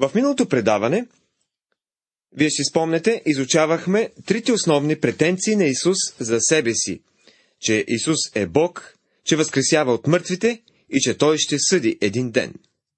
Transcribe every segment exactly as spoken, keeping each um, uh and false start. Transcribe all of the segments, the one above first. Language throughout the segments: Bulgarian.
В миналото предаване, вие си спомнете, изучавахме трите основни претенции на Исус за себе си, че Исус е Бог, че възкресява от мъртвите и че Той ще съди един ден.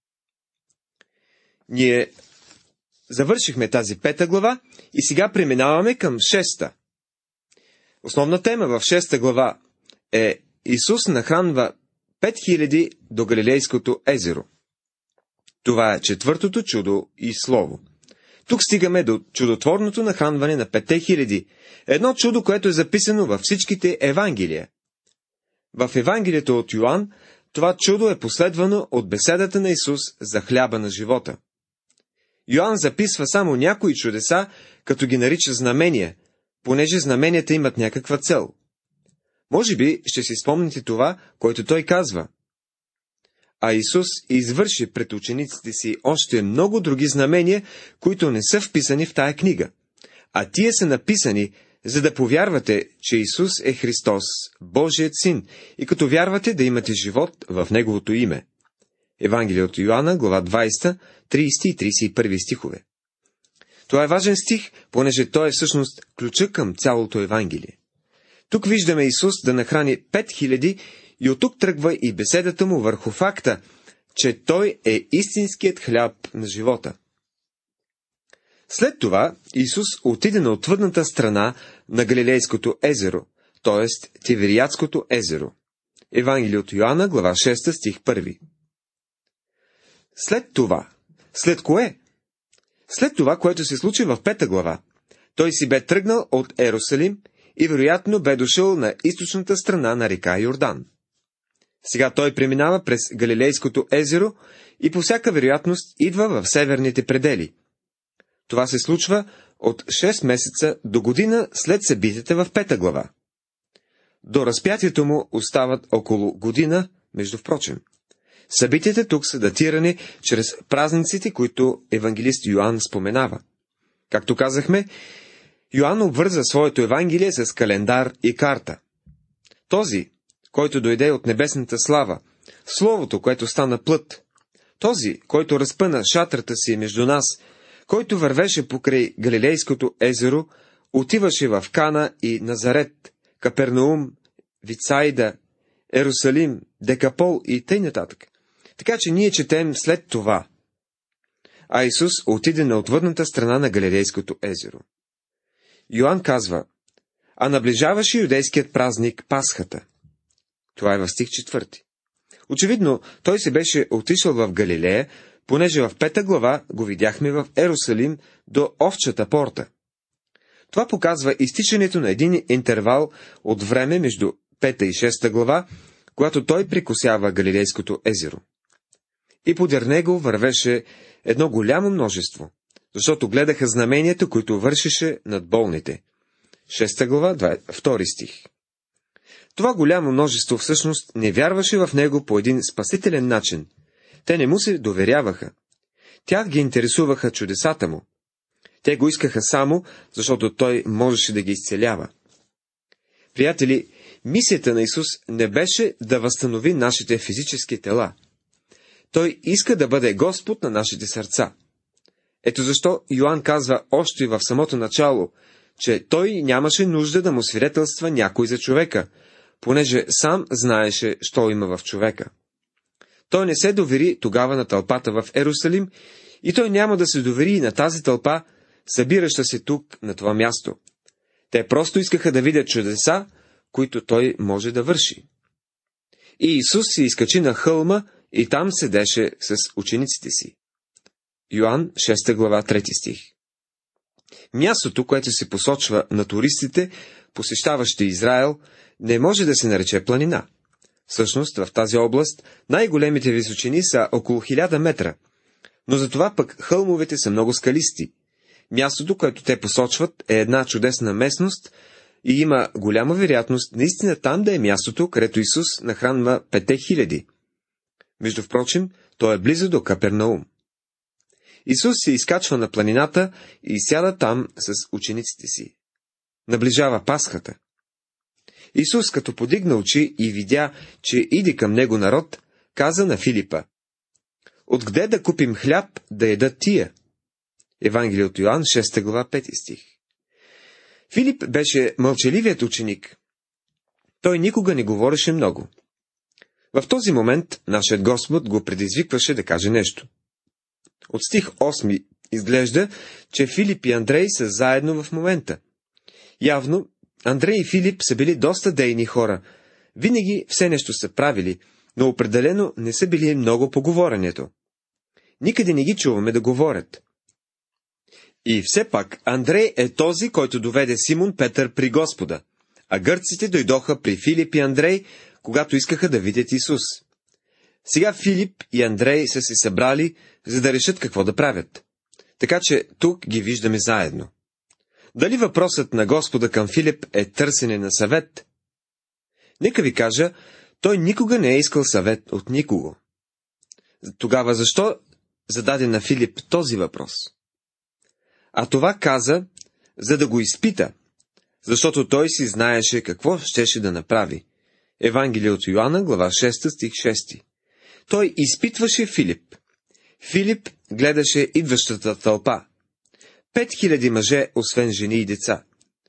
Ние завършихме тази пета глава и сега преминаваме към шеста. Основна тема в шеста глава е Исус нахранва пет хиляди до Галилейското езеро. Това е четвъртото чудо и слово. Тук стигаме до чудотворното нахранване на петте хиляди. Едно чудо, което е записано във всичките Евангелия. В Евангелието от Йоан това чудо е последвано от беседата на Исус за хляба на живота. Йоан записва само някои чудеса, като ги нарича знамения, понеже знаменията имат някаква цел. Може би ще си спомните това, което той казва. А Исус извърши пред учениците си още много други знамения, които не са вписани в тая книга. А тия са написани, за да повярвате, че Исус е Христос, Божият Син, и като вярвате да имате живот в Неговото име. Евангелие от Йоанна, глава двадесета, тридесети и тридесет и първи стихове. Това е важен стих, понеже той е всъщност ключа към цялото Евангелие. Тук виждаме Исус да нахрани пет хиляди и оттук тръгва и беседата му върху факта, че Той е истинският хляб на живота. След това Исус отиде на отвъдната страна на Галилейското езеро, т.е. Тивериадското езеро. Евангелие от Йоанна, глава шеста, стих първи. След това, след кое? След това, което се случи в пета глава, той си бе тръгнал от Ерусалим и вероятно бе дошъл на източната страна на река Йордан. Сега той преминава през Галилейското езеро и по всяка вероятност идва в северните предели. Това се случва от шест месеца до година след събитията в пета глава. До разпятието му остават около година, между впрочем. Събитията тук са датирани чрез празниците, които евангелист Йоан споменава. Както казахме, Йоан обвърза своето Евангелие с календар и карта. Този, който дойде от небесната слава, Словото, което стана плът, този, който разпъна шатрата си между нас, който вървеше покрай Галилейското езеро, отиваше в Кана и Назарет, Капернаум, Вицайда, Ерусалим, Декапол и тъй нататък. Така че ние четем след това. А Исус отиде на отвъдната страна на Галилейското езеро. Йоан казва, а наближаваше юдейският празник Пасхата. Това е в стих четвърти. Очевидно, той се беше отишъл в Галилея, понеже в пета глава го видяхме в Ерусалим до овчата порта. Това показва изтичането на един интервал от време между пета и шеста глава, когато той прекосява Галилейското езеро. И подир него вървеше едно голямо множество, защото гледаха знаменията, които вършеше над болните. Шеста глава, втори стих. Това голямо множество всъщност не вярваше в него по един спасителен начин. Те не му се доверяваха. Тях ги интересуваха чудесата му. Те го искаха само, защото той можеше да ги изцелява. Приятели, мисията на Исус не беше да възстанови нашите физически тела. Той иска да бъде Господ на нашите сърца. Ето защо Йоан казва още в самото начало, че той нямаше нужда да му свидетелства някой за човека, понеже сам знаеше, що има в човека. Той не се довери тогава на тълпата в Ерусалим и той няма да се довери и на тази тълпа, събираща се тук, на това място. Те просто искаха да видят чудеса, които той може да върши. И Исус се изкачи на хълма и там седеше с учениците си. Йоан, шеста глава, трети стих. Мястото, което се посочва на туристите, посещаващи Израел, не може да се нарече планина. Всъщност, в тази област най-големите височини са около хиляда метра, но затова пък хълмовете са много скалисти. Мястото, което те посочват, е една чудесна местност и има голяма вероятност наистина там да е мястото, където Исус нахранва петте хиляди. Между впрочем, то е близо до Капернаум. Исус се изкачва на планината и сяда там с учениците си. Наближава Пасхата. Исус, като подигна очи и видя, че иде към него народ, каза на Филипа: Откъде да купим хляб да ядат тия? Евангелие от Йоан, шеста глава, пети стих. Филип беше мълчаливият ученик. Той никога не говореше много. В този момент нашият Господ го предизвикваше да каже нещо. От стих осми изглежда, че Филип и Андрей са заедно в момента. Явно, Андрей и Филип са били доста дейни хора. Винаги все нещо са правили, но определено не са били много по говоренето. Никъде не ги чуваме да говорят. И все пак Андрей е този, който доведе Симон Петър при Господа, а гърците дойдоха при Филип и Андрей, когато искаха да видят Исус. Сега Филип и Андрей са се събрали, за да решат какво да правят. Така че тук ги виждаме заедно. Дали въпросът на Господа към Филип е търсене на съвет? Нека ви кажа, той никога не е искал съвет от никого. Тогава защо зададе на Филип този въпрос? А това каза, за да го изпита, защото той си знаеше какво щеше да направи. Евангелие от Йоанна, глава шеста, стих шести. Той изпитваше Филип. Филип гледаше идващата тълпа. Пет хиляди мъже, освен жени и деца.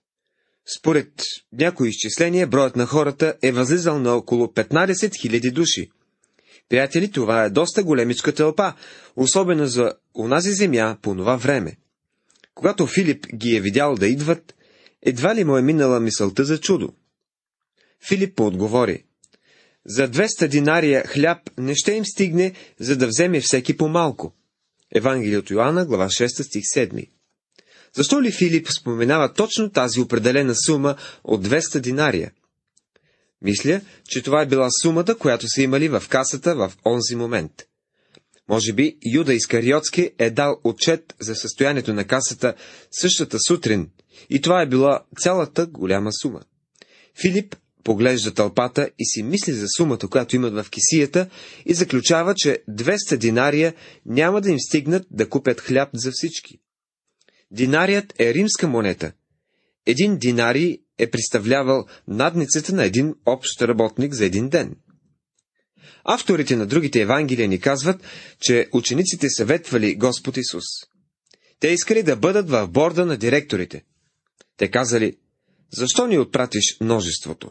Според някои изчисления, броят на хората е възлизал на около петнайсет хиляди души. Приятели, това е доста големичка тълпа, особено за онази земя по това време. Когато Филип ги е видял да идват, едва ли му е минала мисълта за чудо. Филип отговори: за двеста динария хляб не ще им стигне, за да вземе всеки по малко. Евангелие от Йоанна, глава шеста, стих седми. Защо ли Филип споменава точно тази определена сума от двеста динария? Мисля, че това е била сумата, която са имали в касата в онзи момент. Може би Юда Искариотски е дал отчет за състоянието на касата същата сутрин, и това е била цялата голяма сума. Филип поглежда тълпата и си мисли за сумата, която имат в кесията, и заключава, че двеста динария няма да им стигнат да купят хляб за всички. Динарият е римска монета. Един динарий е представлявал надницата на един общ работник за един ден. Авторите на другите евангелия ни казват, че учениците съветвали Господ Исус. Те искали да бъдат в борда на директорите. Те казали: защо ни отпратиш множеството?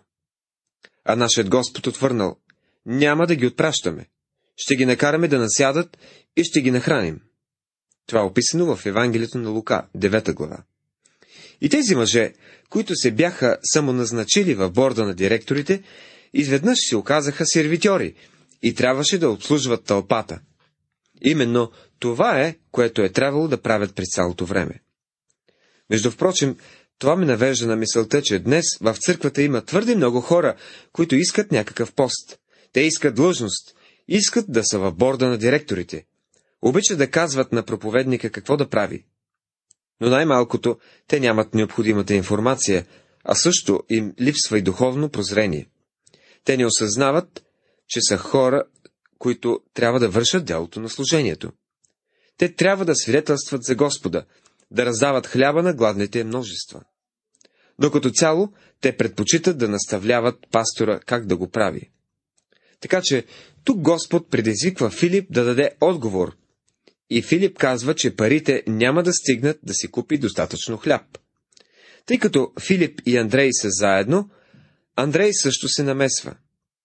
А нашият Господ отвърнал: няма да ги отпращаме. Ще ги накараме да насядат и ще ги нахраним. Това е описано в Евангелието на Лука, девета глава. И тези мъже, които се бяха самоназначили в борда на директорите, изведнъж се оказаха сервитьори и трябваше да обслужват тълпата. Именно това е, което е трябвало да правят през цялото време. Между впрочем, това ме навежда на мисълта, че днес в църквата има твърде много хора, които искат някакъв пост. Те искат длъжност, искат да са в борда на директорите. Обичат да казват на проповедника какво да прави. Но най-малкото те нямат необходимата информация, а също им липсва и духовно прозрение. Те не осъзнават, че са хора, които трябва да вършат делото на служението. Те трябва да свидетелстват за Господа, да раздават хляба на гладните множества. Докато цяло, те предпочитат да наставляват пастора как да го прави. Така че тук Господ предизвиква Филип да даде отговор. И Филип казва, че парите няма да стигнат да си купи достатъчно хляб. Тъй като Филип и Андрей са заедно, Андрей също се намесва.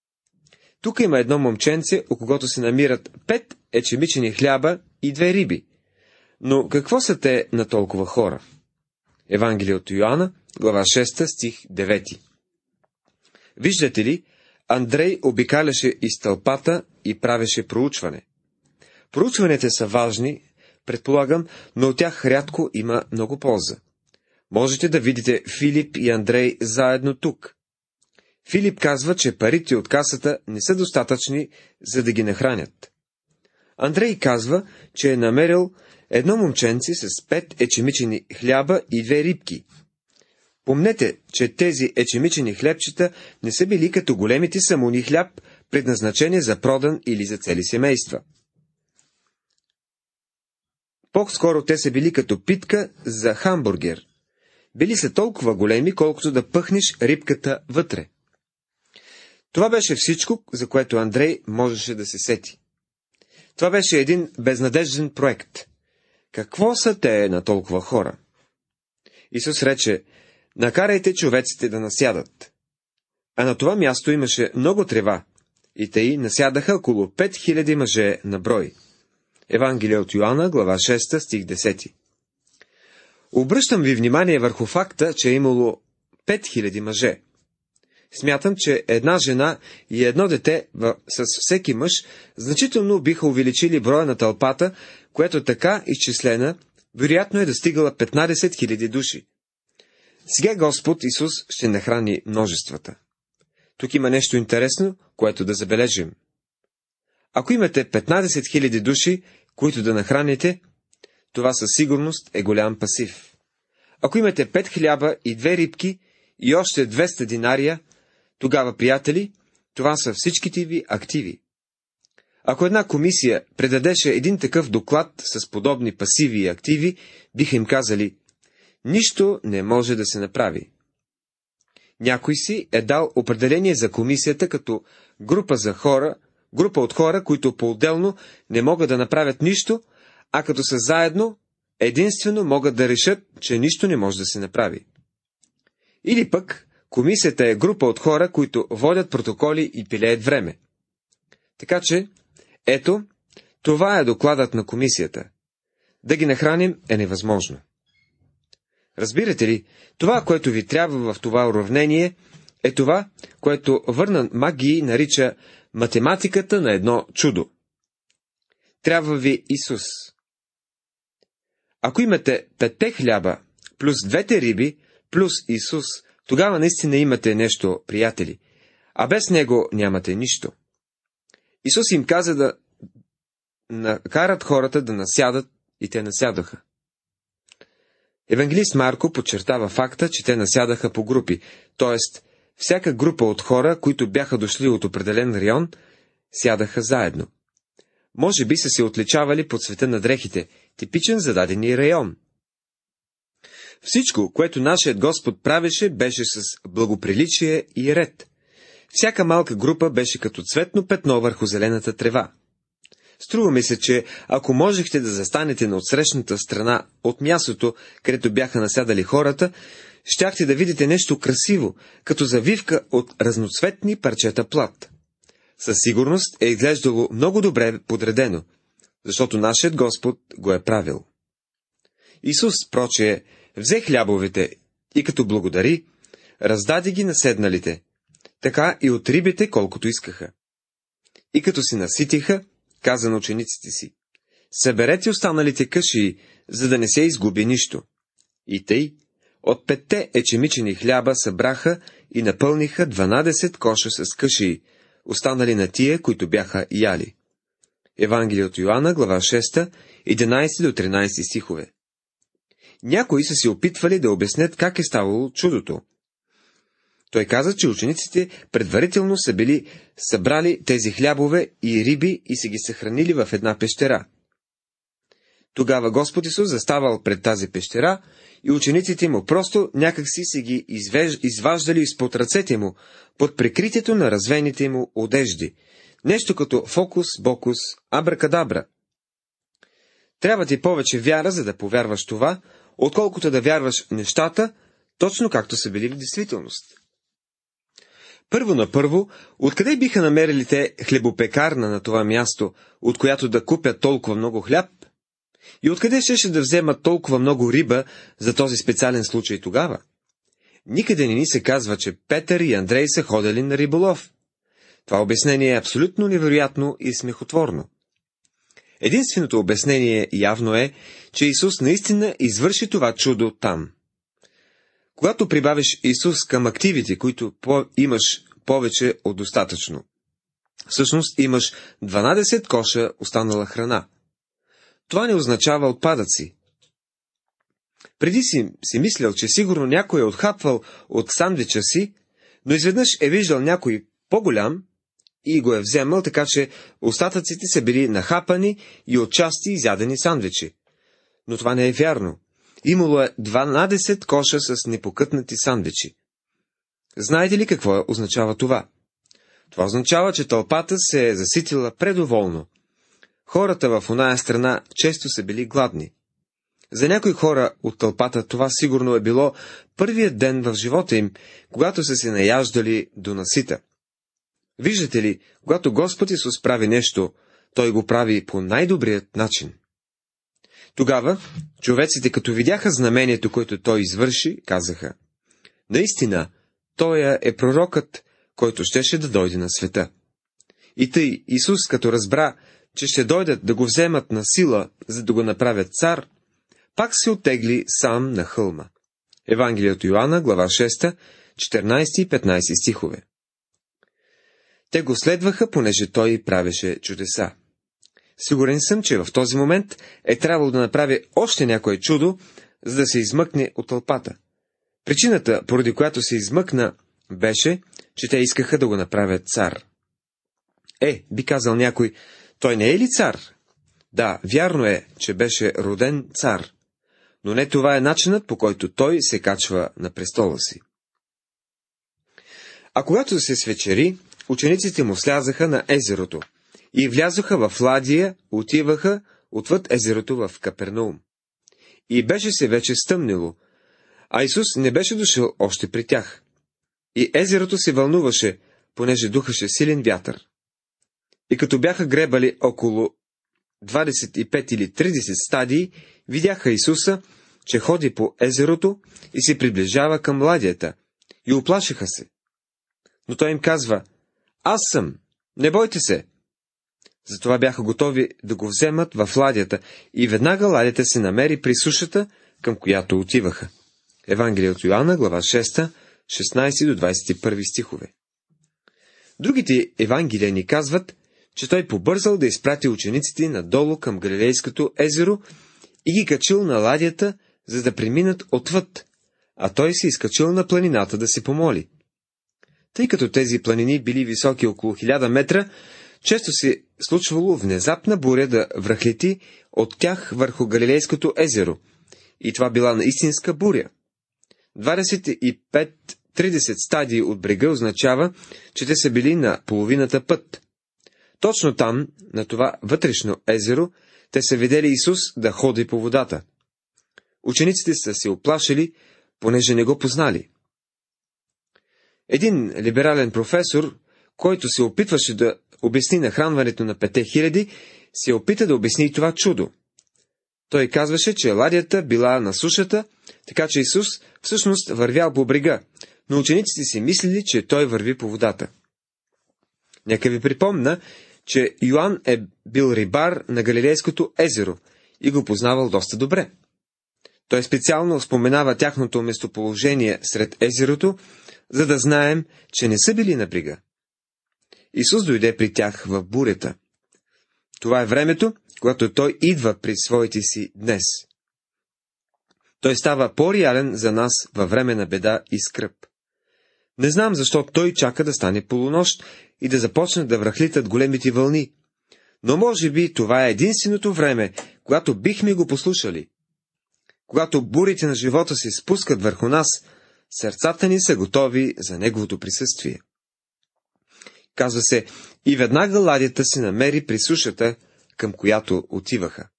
Тук има едно момченце, у когото се намират пет ечемичени хляба и две риби. Но какво са те на толкова хора? Евангелие от Йоанна, глава шеста, стих девети. Виждате ли, Андрей обикаляше из тълпата и правеше проучване. Проучванията са важни, предполагам, но от тях рядко има много полза. Можете да видите Филип и Андрей заедно тук. Филип казва, че парите от касата не са достатъчни, за да ги нахранят. Андрей казва, че е намерил едно момченце с пет ечемичени хляба и две рибки. Помнете, че тези ечемичени хлебчета не са били като големите самуни хляб, предназначени за продан или за цели семейства. По-скоро те са били като питка за хамбургер. Били са толкова големи, колкото да пъхнеш рибката вътре. Това беше всичко, за което Андрей можеше да се сети. Това беше един безнадежден проект. Какво са те на толкова хора? Исус рече: накарайте човеците да насядат. А на това място имаше много трева, и тъй насядаха около пет хиляди мъже на брой. Евангелие от Йоанна, глава шеста, стих десети. Обръщам ви внимание върху факта, че е имало пет хиляди мъже. Смятам, че една жена и едно дете с всеки мъж значително биха увеличили броя на тълпата, която така изчислена, вероятно е достигала петнадесет хиляди души. Сега Господ Исус ще нахрани множествата. Тук има нещо интересно, което да забележим. Ако имате петнадесет хиляди души, които да нахраните, това със сигурност е голям пасив. Ако имате пет хляба и две рибки и още двеста динария, тогава, приятели, това са всичките ви активи. Ако една комисия предадеше един такъв доклад с подобни пасиви и активи, биха им казали: нищо не може да се направи. Някой си е дал определение за комисията като група за хора, група от хора, които по-отделно не могат да направят нищо, а като са заедно, единствено могат да решат, че нищо не може да се направи. Или пък комисията е група от хора, които водят протоколи и пилеят време. Така че, ето, това е докладът на комисията. Да ги нахраним е невъзможно. Разбирате ли, това, което ви трябва в това уравнение, е това, което Върнан Маги нарича математиката на едно чудо. Трябва ви Исус. Ако имате петте хляба, плюс двете риби, плюс Исус, тогава наистина имате нещо, приятели, а без Него нямате нищо. Исус им каза да накарат хората да насядат, и те насядаха. Евангелист Марко подчертава факта, че те насядаха по групи, т.е. всяка група от хора, които бяха дошли от определен район, сядаха заедно. Може би са се отличавали по цвета на дрехите, типичен за дадения район. Всичко, което нашият Господ правеше, беше с благоприличие и ред. Всяка малка група беше като цветно петно върху зелената трева. Струва ми се, че ако можехте да застанете на отсрещната страна от мястото, където бяха насядали хората, щяхте да видите нещо красиво, като завивка от разноцветни парчета плат. Със сигурност е изглеждало много добре подредено, защото нашият Господ го е правил. Исус, прочее, взе хлябовете и като благодари, раздаде ги на седналите, така и от рибите колкото искаха. И като се наситиха, каза на учениците си: съберете останалите кашии, за да не се изгуби нищо. И тъй, от петте ечемичени хляба събраха и напълниха дванадесет коша с кашии, останали на тия, които бяха яли. Евангелие от Йоанна, глава шеста, единадесети до тринадесети стихове. Някои са се опитвали да обяснят как е ставало чудото. Той каза, че учениците предварително са били събрали тези хлябове и риби и са ги съхранили в една пещера. Тогава Господ Исус заставал пред тази пещера и учениците му просто някакси се ги извеж... изваждали изпод ръцете му, под прикритието на развените му одежди. Нещо като фокус-бокус, абракадабра. Трябва ти повече вяра, за да повярваш това, отколкото да вярваш нещата, точно както са били в действителност. Първо на първо, откъде биха намерили те хлебопекарна на това място, от която да купят толкова много хляб? И откъде щеше да вземат толкова много риба за този специален случай тогава? Никъде не ни се казва, че Петър и Андрей са ходили на риболов. Това обяснение е абсолютно невероятно и смехотворно. Единственото обяснение явно е, че Исус наистина извърши това чудо там. Когато прибавиш Исус към активите, които по- имаш повече от достатъчно, всъщност имаш дванадесет коша останала храна. Това не означава отпадъци. Преди си, си мислял, че сигурно някой е отхапвал от сандвича си, но изведнъж е виждал някой по-голям и го е вземал, така че остатъците са били нахапани и отчасти изядени сандвичи. Но това не е вярно. Имало е дванадесет коша с непокътнати сандвичи. Знаете ли какво означава това? Това означава, че тълпата се е заситила предоволно. Хората в оная страна често са били гладни. За някои хора от тълпата това сигурно е било първият ден в живота им, когато са се наяждали до насита. Виждате ли, когато Господ Исус прави нещо, Той го прави по най-добрият начин. Тогава човеците, като видяха знамението, което Той извърши, казаха: наистина, Той е пророкът, който щеше да дойде на света. И тъй Исус, като разбра, че ще дойдат да го вземат на сила, за да го направят цар, пак се оттегли сам на хълма. Евангелие от Йоанна, глава шеста, четиринайсети и петнайсети стихове. Те го следваха, понеже той правеше чудеса. Сигурен съм, че в този момент е трябвало да направи още някое чудо, за да се измъкне от тълпата. Причината, поради която се измъкна, беше, че те искаха да го направят цар. Е, би казал някой, той не е ли цар? Да, вярно е, че беше роден цар, но не това е начинът, по който той се качва на престола си. А когато се свечери, учениците му слязаха на езерото и влязоха в ладия, отиваха отвъд езерото в Капернаум. И беше се вече стъмнило, а Исус не беше дошъл още при тях. И езерото се вълнуваше, понеже духаше силен вятър. И като бяха гребали около двадесет и пет или тридесет стадии, видяха Исуса, че ходи по езерото и се приближава към ладията, и уплашиха се. Но той им казва: аз съм, не бойте се. Затова бяха готови да го вземат в ладията, и веднага ладията се намери при сушата, към която отиваха. Евангелие от Йоанна, глава шеста, шестнайсети до двайсет и първи стихове. Другите евангелия ни казват, че той побързал да изпрати учениците надолу към Галилейското езеро и ги качил на ладията, за да преминат отвъд, а той се изкачил на планината да се помоли. Тъй като тези планини били високи около хиляда метра, често се случвало внезапна буря да връхлети от тях върху Галилейското езеро, и това била наистинска буря. двадесет и пет до тридесет стадии от брега означава, че те са били на половината път. Точно там, на това вътрешно езеро, те са видели Исус да ходи по водата. Учениците са се оплашили, понеже не го познали. Един либерален професор, който се опитваше да обясни нахранването на пете хиляди, се опита да обясни това чудо. Той казваше, че ладията била на сушата, така че Исус всъщност вървял по брега, но учениците си мислили, че той върви по водата. Нека ви припомна, че Йоан е бил рибар на Галилейското езеро и го познавал доста добре. Той специално споменава тяхното местоположение сред езерото, за да знаем, че не са били на брега. Исус дойде при тях в бурята. Това е времето, когато той идва при своите си днес. Той става по-реален за нас във време на беда и скръб. Не знам защо той чака да стане полунощ и да започне да връхлитат големите вълни, но може би това е единственото време, когато бихме го послушали. Когато бурите на живота се спускат върху нас, сърцата ни са готови за неговото присъствие. Казва се, и веднага ладията се намери при сушата, към която отиваха.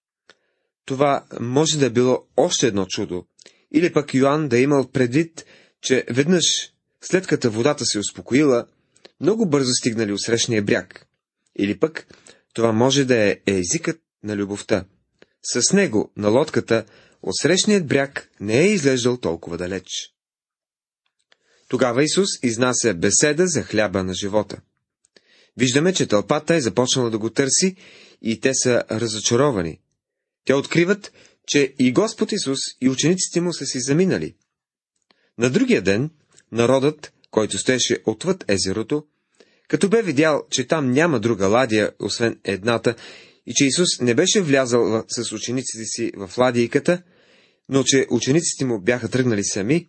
Това може да е било още едно чудо, или пък Йоан да е имал предвид, че веднъж, след като водата се успокоила, много бързо стигнали от срещния бряг. Или пък това може да е езикът на любовта. С него, на лодката, от срещният бряг не е изглеждал толкова далеч. Тогава Исус изнася беседа за хляба на живота. Виждаме, че тълпата е започнала да го търси и те са разочаровани. Те откриват, че и Господ Исус и учениците му са си заминали. На другия ден, народът, който стоеше отвъд езерото, като бе видял, че там няма друга ладия, освен едната, и че Исус не беше влязал с учениците си в ладийката, но че учениците му бяха тръгнали сами,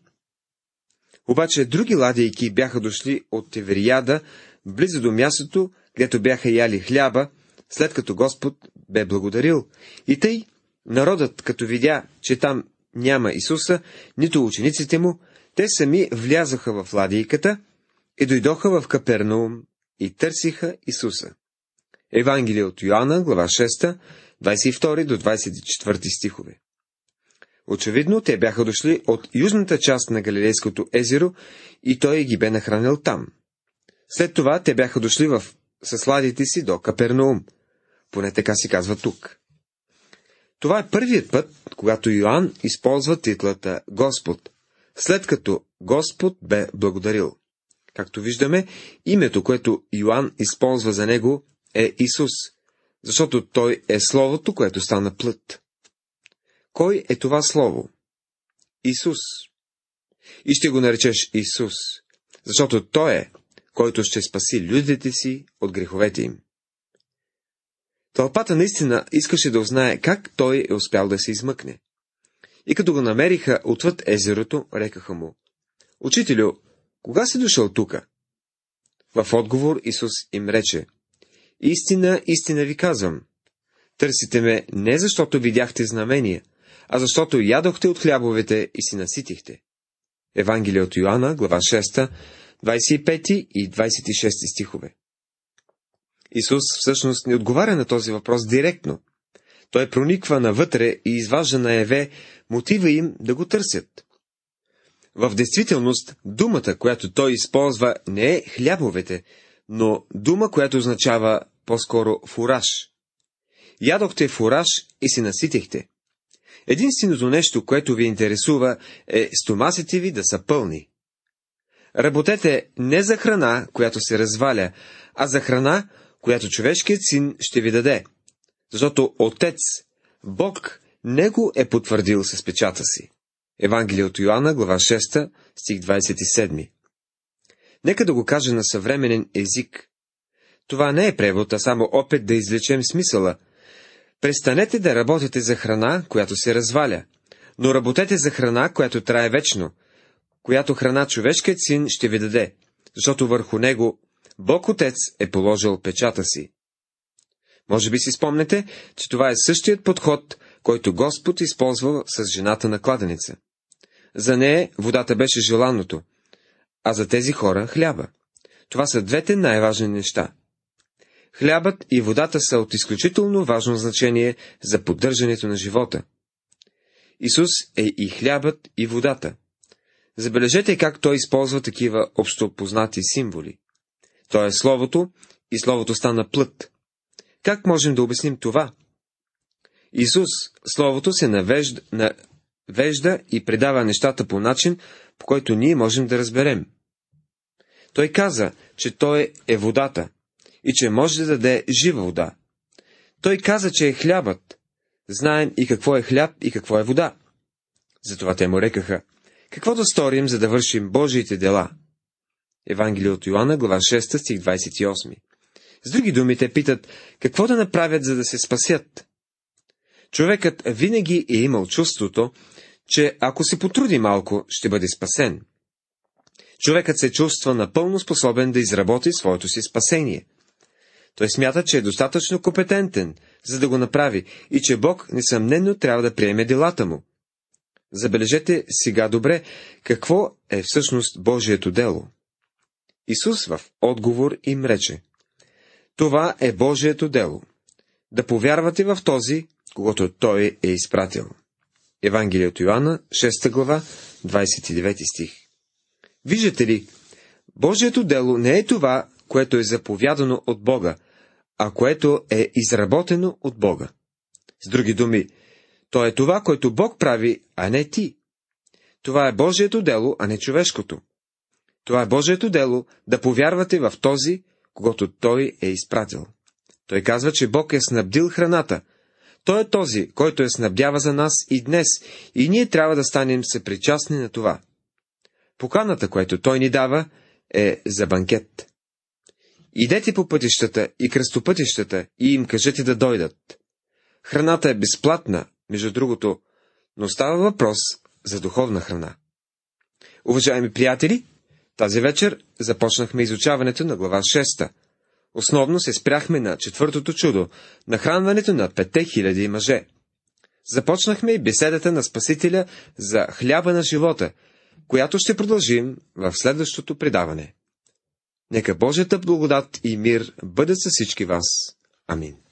обаче други ладийки бяха дошли от Тиверияда, близо до мястото, където бяха яли хляба, след като Господ бе благодарил. И тъй, народът, като видя, че там няма Исуса, нито учениците му, те сами влязоха в ладийката и дойдоха в Капернаум и търсиха Исуса. Евангелие от Йоанна, глава шеста, двадесет и втори до двадесет и четвърти стихове. Очевидно, те бяха дошли от южната част на Галилейското езеро и той ги бе нахранил там. След това те бяха дошли в съсладите си до Капернаум. Поне така си казва тук. Това е първият път, когато Йоанн използва титлата Господ, след като Господ бе благодарил. Както виждаме, името, което Йоанн използва за него, е Исус, защото той е Словото, което стана плът. Кой е това Слово? Исус. И ще го наречеш Исус, защото Той е, който ще спаси людите си от греховете им. Тълпата наистина искаше да узнае как той е успял да се измъкне. И като го намериха отвъд езерото, рекаха му: Учителю, кога си дошъл тука? В отговор Исус им рече: Истина, истина ви казвам, търсите ме не защото видяхте знамения, а защото ядохте от хлябовете и си наситихте. Евангелие от Йоанна, глава шеста, двадесет и пети и двадесет и шести стихове. Исус всъщност не отговаря на този въпрос директно. Той прониква навътре и изважда наяве мотива им да го търсят. В действителност, думата, която той използва, не е хлябовете, но дума, която означава по-скоро фураж. Ядохте фураж и се наситихте. Единственото нещо, което ви интересува, е стомасите ви да са пълни. Работете не за храна, която се разваля, а за храна, която човешкият син ще ви даде, защото Отец, Бог, не го е потвърдил с печата си. Евангелие от Йоанна, глава шеста, стих двадесет и седми. Нека да го кажа на съвременен език. Това не е превод, а само опит да извлечем смисъла. Престанете да работите за храна, която се разваля, но работете за храна, която трае вечно, която храна човешкият син ще ви даде, защото върху него Бог Отец е положил печата си. Може би си спомнете, че това е същият подход, който Господ използва с жената на кладенеца. За нея водата беше желаното, а за тези хора хляба. Това са двете най-важни неща. Хлябът и водата са от изключително важно значение за поддържането на живота. Исус е и хлябът, и водата. Забележете как той използва такива общопознати символи. Той е Словото и Словото стана плът. Как можем да обясним това? Исус, Словото, се навежда, навежда и предава нещата по начин, по който ние можем да разберем. Той каза, че Той е водата и че може да даде жива вода. Той каза, че е хлябът. Знаем и какво е хляб и какво е вода. Затова те му рекаха: какво да сторим, за да вършим Божиите дела? Евангелие от Йоанна, глава шеста, стих двадесет и осми. С други думи, те питат: какво да направят, за да се спасят? Човекът винаги е имал чувството, че ако се потруди малко, ще бъде спасен. Човекът се чувства напълно способен да изработи своето си спасение. Той смята, че е достатъчно компетентен, за да го направи, и че Бог несъмнено трябва да приеме делата му. Забележете сега добре, какво е всъщност Божието дело. Исус в отговор им рече: това е Божието дело, да повярвате в този, когото Той е изпратил. Евангелие от Йоанна, шеста глава, двадесет и девети стих. Виждате ли, Божието дело не е това, което е заповядано от Бога, а което е изработено от Бога. С други думи, то е това, което Бог прави, а не ти. Това е Божието дело, а не човешкото. Това е Божието дело да повярвате в този, когато Той е изпратил. Той казва, че Бог е снабдил храната. Той е този, който е снабдява за нас и днес, и ние трябва да станем съпричастни на това. Поканата, която Той ни дава, е за банкет. Идете по пътищата и кръстопътищата и им кажете да дойдат. Храната е безплатна, между другото, но става въпрос за духовна храна. Уважаеми приятели, тази вечер започнахме изучаването на глава шеста. Основно се спряхме на четвъртото чудо, нахранването на петте хиляди мъже. Започнахме и беседата на Спасителя за хляба на живота, която ще продължим в следващото предаване. Нека Божията благодат и мир бъдат със всички вас. Амин.